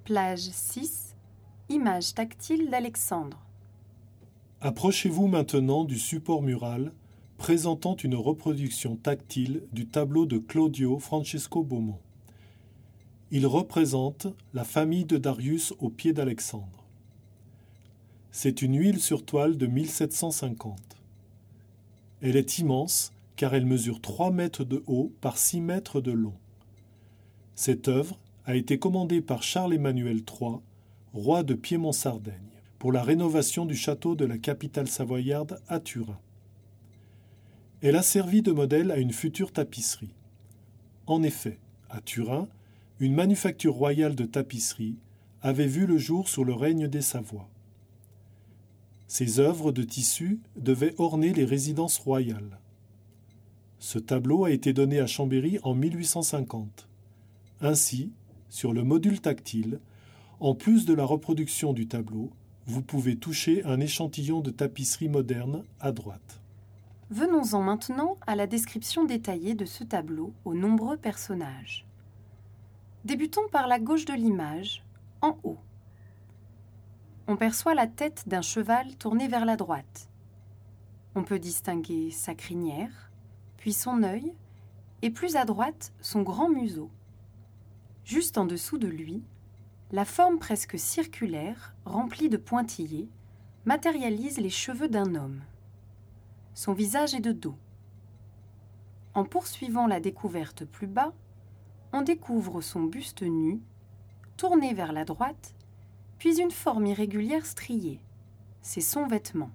Plage 6, image tactile d'Alexandre. Approchez-vous maintenant du support mural présentant une reproduction tactile du tableau de Claudio Francesco Beaumont. Il représente la famille de Darius au pied d'Alexandre. C'est une huile sur toile de 1750. Elle est immense car elle mesure 3 mètres de haut par 6 mètres de long. Cette œuvre a été commandée par Charles-Emmanuel III, roi de Piémont-Sardaigne, pour la rénovation du château de la capitale savoyarde à Turin. Elle a servi de modèle à une future tapisserie. En effet, à Turin, une manufacture royale de tapisserie avait vu le jour sous le règne des Savoies. Ces œuvres de tissu devaient orner les résidences royales. Ce tableau a été donné à Chambéry en 1850. Ainsi, sur le module tactile, en plus de la reproduction du tableau, vous pouvez toucher un échantillon de tapisserie moderne à droite. Venons-en maintenant à la description détaillée de ce tableau aux nombreux personnages. Débutons par la gauche de l'image, en haut. On perçoit la tête d'un cheval tournée vers la droite. On peut distinguer sa crinière, puis son œil, et plus à droite, son grand museau. Juste en dessous de lui, la forme presque circulaire, remplie de pointillés, matérialise les cheveux d'un homme. Son visage est de dos. En poursuivant la découverte plus bas, on découvre son buste nu, tourné vers la droite, puis une forme irrégulière striée. C'est son vêtement.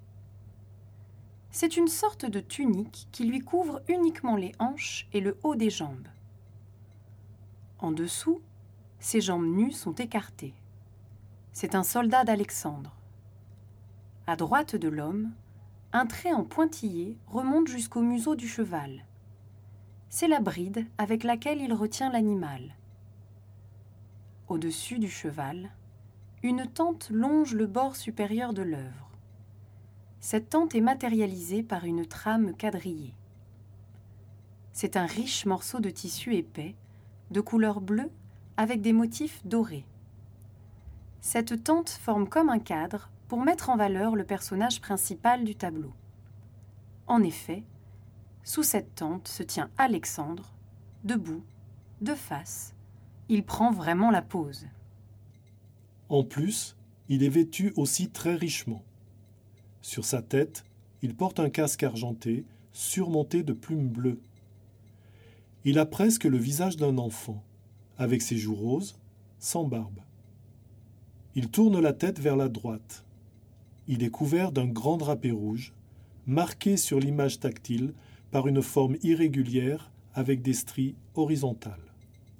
C'est une sorte de tunique qui lui couvre uniquement les hanches et le haut des jambes. En dessous, ses jambes nues sont écartées. C'est un soldat d'Alexandre. À droite de l'homme, un trait en pointillé remonte jusqu'au museau du cheval. C'est la bride avec laquelle il retient l'animal. Au-dessus du cheval, une tente longe le bord supérieur de l'œuvre. Cette tente est matérialisée par une trame quadrillée. C'est un riche morceau de tissu épais, de couleur bleue, avec des motifs dorés. Cette tente forme comme un cadre pour mettre en valeur le personnage principal du tableau. En effet, sous cette tente se tient Alexandre, debout, de face. Il prend vraiment la pose. En plus, il est vêtu aussi très richement. Sur sa tête, il porte un casque argenté surmonté de plumes bleues. Il a presque le visage d'un enfant, avec ses joues roses, sans barbe. Il tourne la tête vers la droite. Il est couvert d'un grand drapé rouge, marqué sur l'image tactile par une forme irrégulière avec des stries horizontales.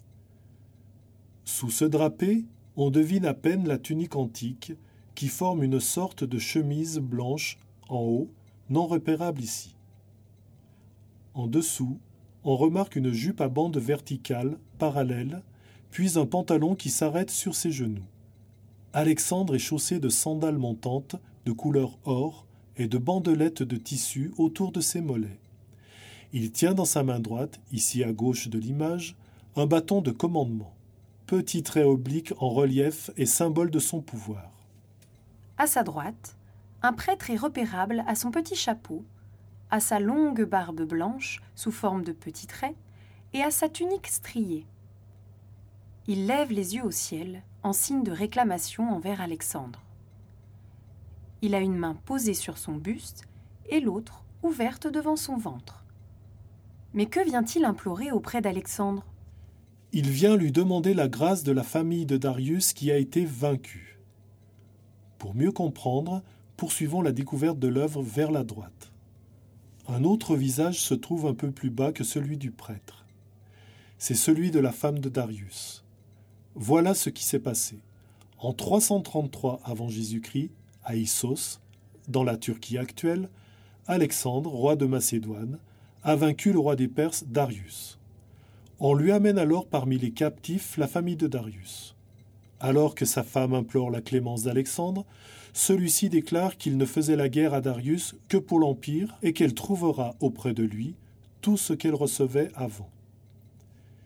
Sous ce drapé, on devine à peine la tunique antique qui forme une sorte de chemise blanche en haut, non repérable ici. En dessous, on remarque une jupe à bandes verticales, parallèles, puis un pantalon qui s'arrête sur ses genoux. Alexandre est chaussé de sandales montantes de couleur or et de bandelettes de tissu autour de ses mollets. Il tient dans sa main droite, ici à gauche de l'image, un bâton de commandement. Petit trait oblique en relief et symbole de son pouvoir. À sa droite, un prêtre est repérable à son petit chapeau, à sa longue barbe blanche sous forme de petits traits et à sa tunique striée. Il lève les yeux au ciel en signe de réclamation envers Alexandre. Il a une main posée sur son buste et l'autre ouverte devant son ventre. Mais que vient-il implorer auprès d'Alexandre ? Il vient lui demander la grâce de la famille de Darius qui a été vaincue. Pour mieux comprendre, poursuivons la découverte de l'œuvre vers la droite. Un autre visage se trouve un peu plus bas que celui du prêtre. C'est celui de la femme de Darius. Voilà ce qui s'est passé. En 333 avant Jésus-Christ, à Issos, dans la Turquie actuelle, Alexandre, roi de Macédoine, a vaincu le roi des Perses Darius. On lui amène alors parmi les captifs la famille de Darius. Alors que sa femme implore la clémence d'Alexandre, celui-ci déclare qu'il ne faisait la guerre à Darius que pour l'Empire et qu'elle trouvera auprès de lui tout ce qu'elle recevait avant.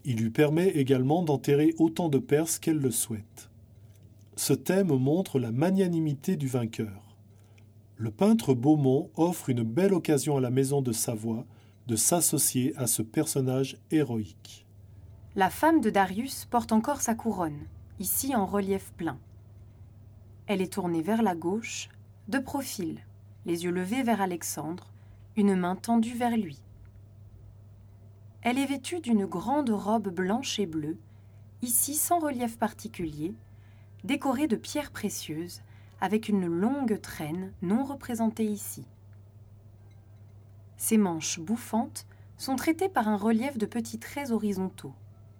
Il lui permet également d'enterrer autant de Perses qu'elle le souhaite. Ce thème montre la magnanimité du vainqueur. Le peintre Beaumont offre une belle occasion à la maison de Savoie de s'associer à ce personnage héroïque. La femme de Darius porte encore sa couronne, ici en relief plein. Elle est tournée vers la gauche, de profil, les yeux levés vers Alexandre, une main tendue vers lui. Elle est vêtue d'une grande robe blanche et bleue, ici sans relief particulier, décorée de pierres précieuses, avec une longue traîne non représentée ici. Ses manches bouffantes sont traitées par un relief de petits traits horizontaux.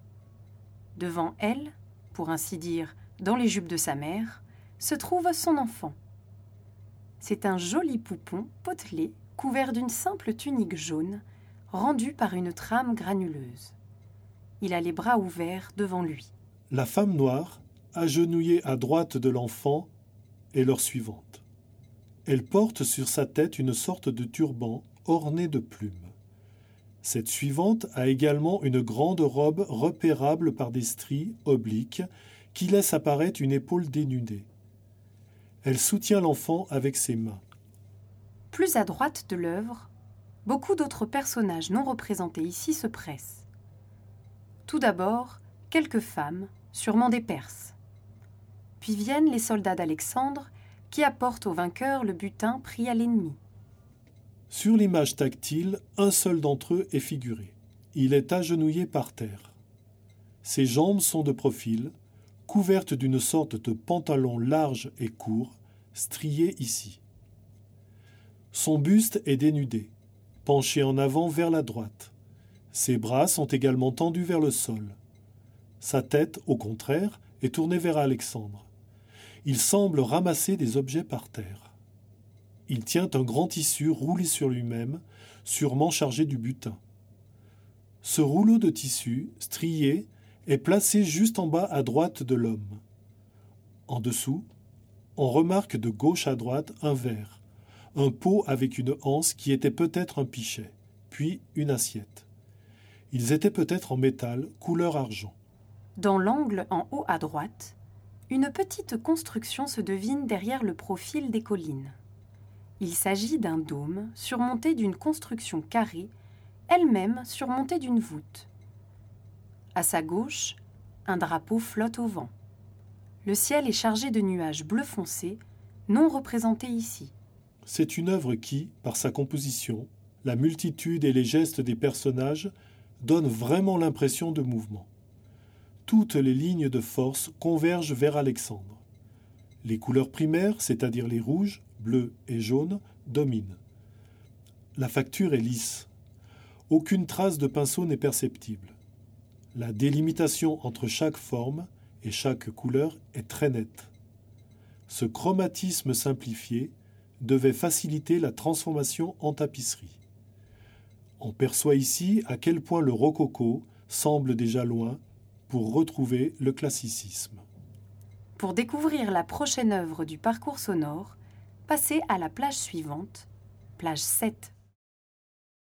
Devant elle, pour ainsi dire, dans les jupes de sa mère, se trouve son enfant. C'est un joli poupon potelé, couvert d'une simple tunique jaune, rendue par une trame granuleuse. Il a les bras ouverts devant lui. La femme noire, agenouillée à droite de l'enfant, est leur suivante. Elle porte sur sa tête une sorte de turban orné de plumes. Cette suivante a également une grande robe repérable par des stries obliques qui laissent apparaître une épaule dénudée. Elle soutient l'enfant avec ses mains. Plus à droite de l'œuvre, beaucoup d'autres personnages non représentés ici se pressent. Tout d'abord, quelques femmes, sûrement des Perses. Puis viennent les soldats d'Alexandre qui apportent au vainqueur le butin pris à l'ennemi. Sur l'image tactile, un seul d'entre eux est figuré. Il est agenouillé par terre. Ses jambes sont de profil, couvertes d'une sorte de pantalon large et court, strié ici. Son buste est dénudé, penché en avant vers la droite. Ses bras sont également tendus vers le sol. Sa tête, au contraire, est tournée vers Alexandre. Il semble ramasser des objets par terre. Il tient un grand tissu roulé sur lui-même, sûrement chargé du butin. Ce rouleau de tissu, strié, est placé juste en bas à droite de l'homme. En dessous, on remarque de gauche à droite un verre, un pot avec une anse qui était peut-être un pichet, puis une assiette. Ils étaient peut-être en métal, couleur argent. Dans l'angle en haut à droite, une petite construction se devine derrière le profil des collines. Il s'agit d'un dôme surmonté d'une construction carrée, elle-même surmontée d'une voûte. À sa gauche, un drapeau flotte au vent. Le ciel est chargé de nuages bleu foncé, non représentés ici. C'est une œuvre qui, par sa composition, la multitude et les gestes des personnages, donne vraiment l'impression de mouvement. Toutes les lignes de force convergent vers Alexandre. Les couleurs primaires, c'est-à-dire les rouges, bleus et jaunes, dominent. La facture est lisse. Aucune trace de pinceau n'est perceptible. La délimitation entre chaque forme et chaque couleur est très nette. Ce chromatisme simplifié devait faciliter la transformation en tapisserie. On perçoit ici à quel point le rococo semble déjà loin pour retrouver le classicisme. Pour découvrir la prochaine œuvre du parcours sonore, passez à la plage suivante, plage 7.